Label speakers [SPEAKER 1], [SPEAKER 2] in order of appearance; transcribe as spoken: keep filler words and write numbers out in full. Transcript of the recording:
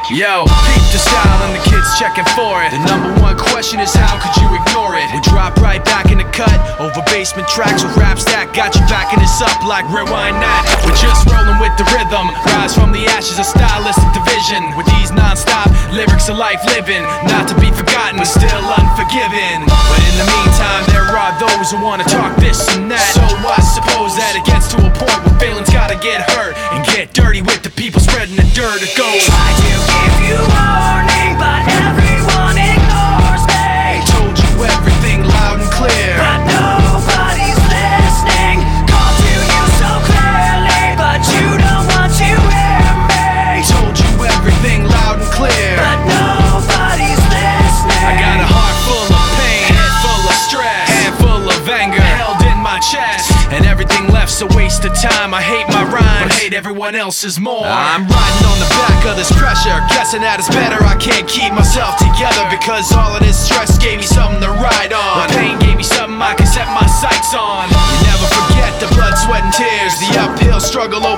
[SPEAKER 1] Yo, peep the style and the kids checking for it. The number one question is how could you ignore it? We drop right back in the cut, over basement tracks with raps that got you backing us up like rewind that. We're just rolling with the rhythm, rise from the ashes of stylistic division. With these non-stop lyrics of life living, not to be forgotten but still unforgiven. But in the meantime there are those who wanna talk this and that. So I suppose that it gets to a point where feelings gotta get hurt and get dirty with the people spreading the dirt. It goes,
[SPEAKER 2] try to give you warning, but everyone ignores me.
[SPEAKER 1] Told you everything loud and clear,
[SPEAKER 2] but nobody's listening. Call to you so clearly, but you don't want to hear me.
[SPEAKER 1] Told you everything loud and clear,
[SPEAKER 2] but nobody's listening.
[SPEAKER 1] I got a heart full of pain, head full of stress, hand full of anger held in my chest, and everything left's a waste of time. I hate my rhymes, but hate everyone else's more. I'm riding on the back of this pressure, guessing that it's better I can't keep myself together, because all of this stress gave me something to ride on. The pain gave me something I can set my sights on. You never forget the blood, sweat and tears, the uphill struggle over